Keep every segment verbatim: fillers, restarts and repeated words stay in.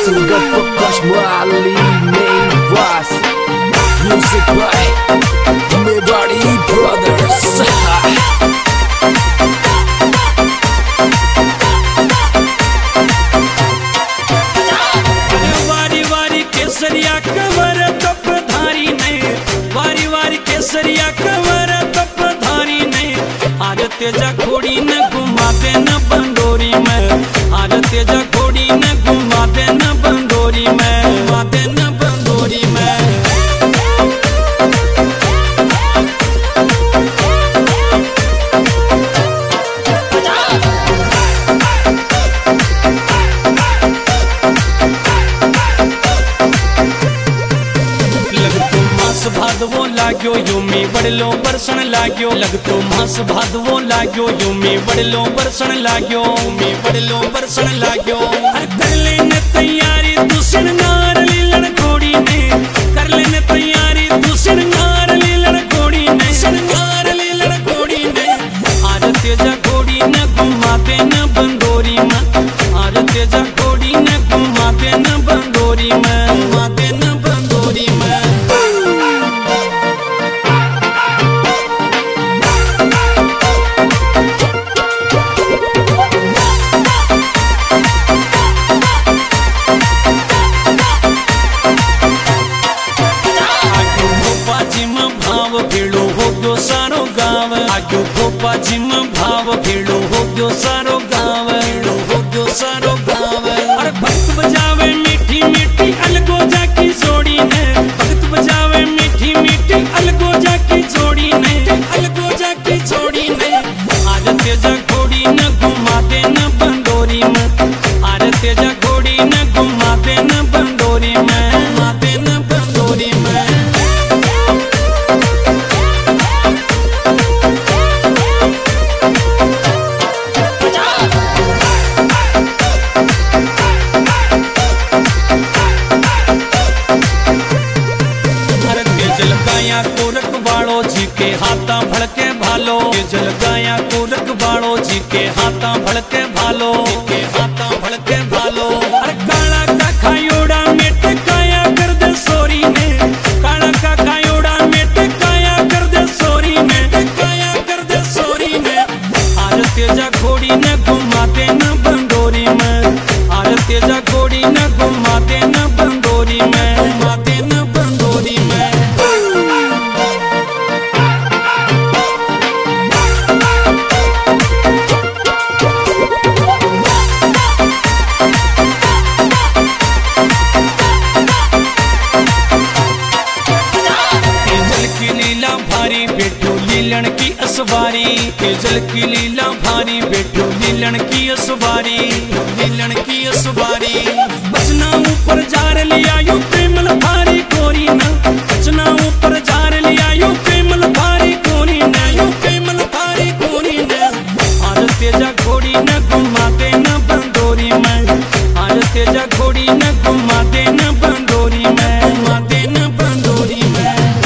Single Prakash Mali main voice. Music by Mewari Brothers. वारी वारी केसरिया कवर तप धारी ने, वारी वारी केसरिया कवर तप धारी ने, आज तेजा घोड़ी न घुमा दे न बंदोरी में, आज तेजा घोड़ी न घुमा दे न बंदोरी में, घुमा दे न बंदोरी में। भादवो लाग्यो यूमी बड़लो बरसन लाग्यो, लगतो मास भादवो लाग्यो यूमी बड़लो बरसन लाग्यो, यूमी बड़लो बरसन लाग्यो। अरे कर लेने तैयारी तू सिंगार लीलन घोड़ी ने, कर लेने तैयारी तू सिंगार लीलन घोड़ी ने, सिंगार लीलन घोड़ी ने। आज तेजा घोड़ी न घुमा दे न बंदोरी में, आज तेजा घोड़ी न घुमा दे न बंदोरी में, घुमा दे न बंदोरी में। आग्यो भोपा जिम भाव भेड़ो हो गयो सारो गाँव, भेड़ो हो गयो सारो गाँव। अरे भक्त बजावे मीठी मीठी अलगो जाकी जोड़ी ने, भक्त बजावे मीठी मीठी अलगो जाकी जोड़ी ने, अलगो जाकी जोड़ी ने। आज तेजा घोड़ी न घुमा दे न बंदोरी में, आज तेजा घोड़ी न घुमा दे न बंदोरी में, घुमा दे न बंदोरी में। को रखवाड़ो जी के हाथा भड़के भालो, जल गाया को रखवाड़ो जी के हाथा भड़के भालो, के हाथा भड़के भालो। अरे काला का खायोड़ा मेट काया कर दे सोरी ने, काला का खायोड़ा मेट काया कर दे सोरी ने, काया कर दे सोरी ने। आज तेजा घोड़ी न घुमा दे न बंदोरी में, आज तेजा घोड़ी न घुमा दे न बंदोरी में, घुमा दे न बंदोरी में। बैठो लीलन की असवारी, तेजल की लीला भारी, बैठो लीलन की असवारी, लीलन की असवारी। बचना ऊपर जार लिया यू प्रेमल भारी कोरी न, बचना ऊपर जार लिया यू प्रेमल भारी कोरी न, यू प्रेमल भारी कोरी न। आज तेजा घोड़ी न घुमा दे न बंदोरी में, आज तेजा घोड़ी न घुमा दे न बंदोरी में, घुमा दे न बंदोरी में।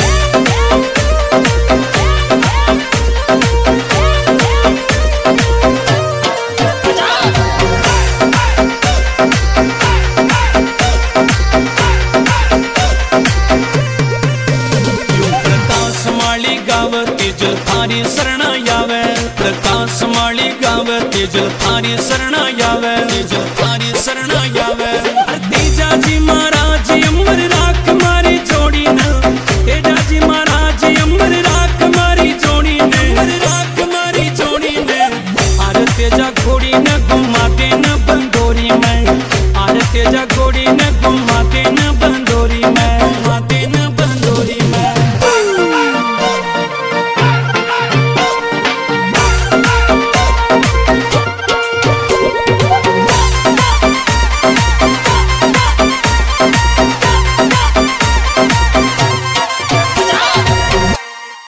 तेजल थारी शरणा यावे, प्रकाश माली गावे, तेजल थारी शरणा यावे, तेजल थारी शरणा यावे। तेजा जी मार